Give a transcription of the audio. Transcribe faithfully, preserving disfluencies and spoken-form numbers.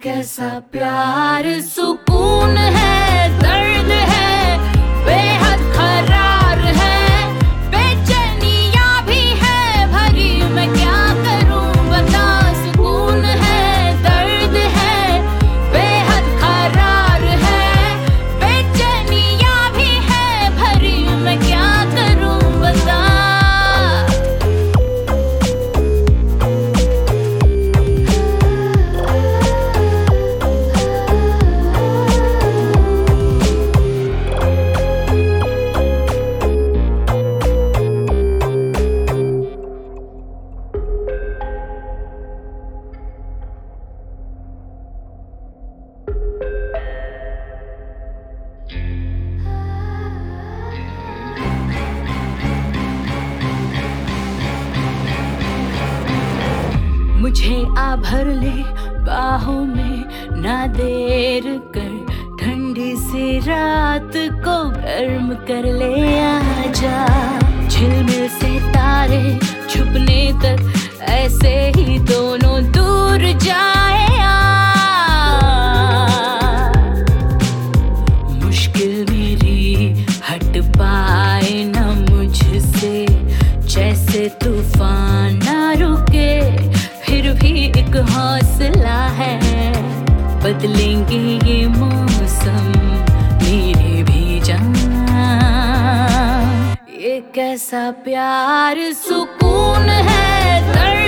कैसा प्यार सुकून है, दर्द है, बेहद करार है, बेचैनियां भी है भरी, मैं क्या करूं बता। सुकून है, दर्द है, बेहद करार है, बेचैनियां भी है भरी, मैं क्या करूं बता। मुझे आ भर ले बाहों में, ना देर कर, ठंडी सी रात को गर्म कर ले आजा। झिलमिल से तारे छुपने तक ऐसे ही दोनों दूर जाए आ। मुश्किल मेरी हट पाए ना मुझसे, जैसे तूफान ना रुके फिर भी एक हौसला है। बदलेंगे ये मौसम मेरे भी जान, ये कैसा प्यार सुकून है, दर्द